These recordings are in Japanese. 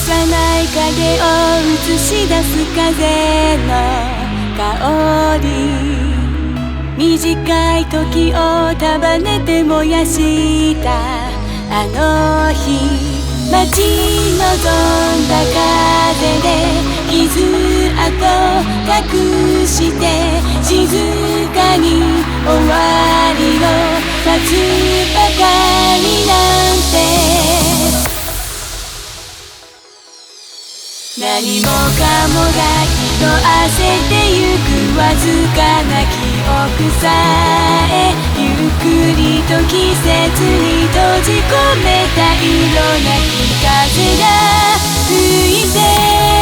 幼い影を映し出す風の香り、短い時を束ねて燃やしたあの日、待ち望んだ風で傷跡隠して静かに終わりを待つばかりなんて、何もかもが色あせてゆくわずかな記憶さえ、ゆっくりと季節に閉じ込めた色なき風が吹いて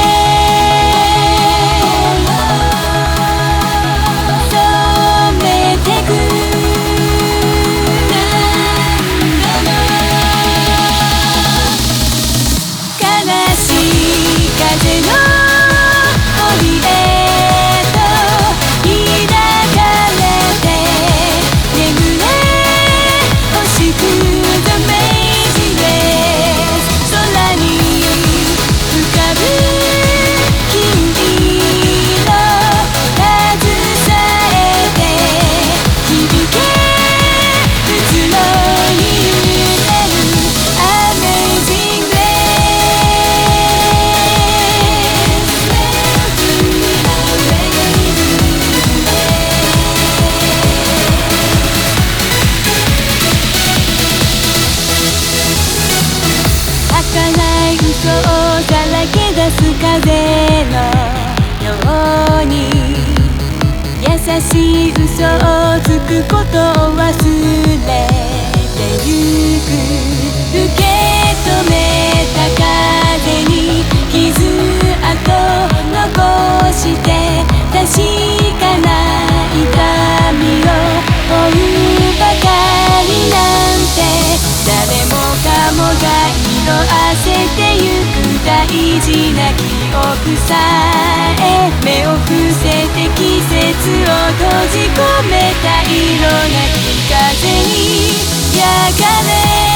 嘘をさらけ出す風のように、優しい嘘をつくことを忘れてゆく、受け止めた風に傷跡残して確かな痛みを負うばかりなんて、誰もかもが色あせてゆく大事な記憶さえ、目を伏せて季節を閉じ込めた色なき風に焼かれ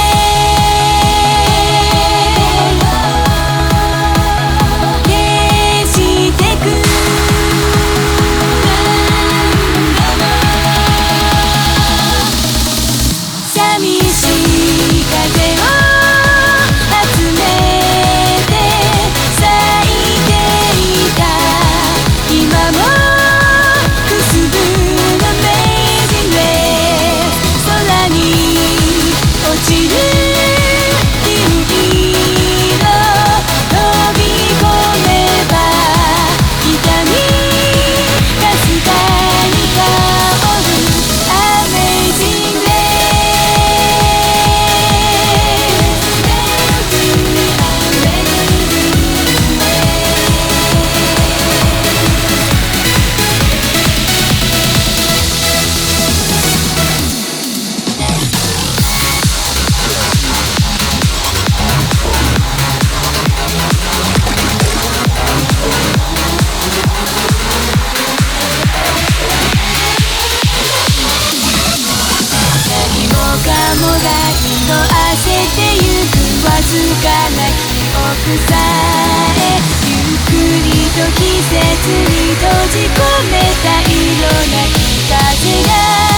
色あせてゆくわずかな記憶さえ、ゆっくりと季節に閉じ込めた色なき風が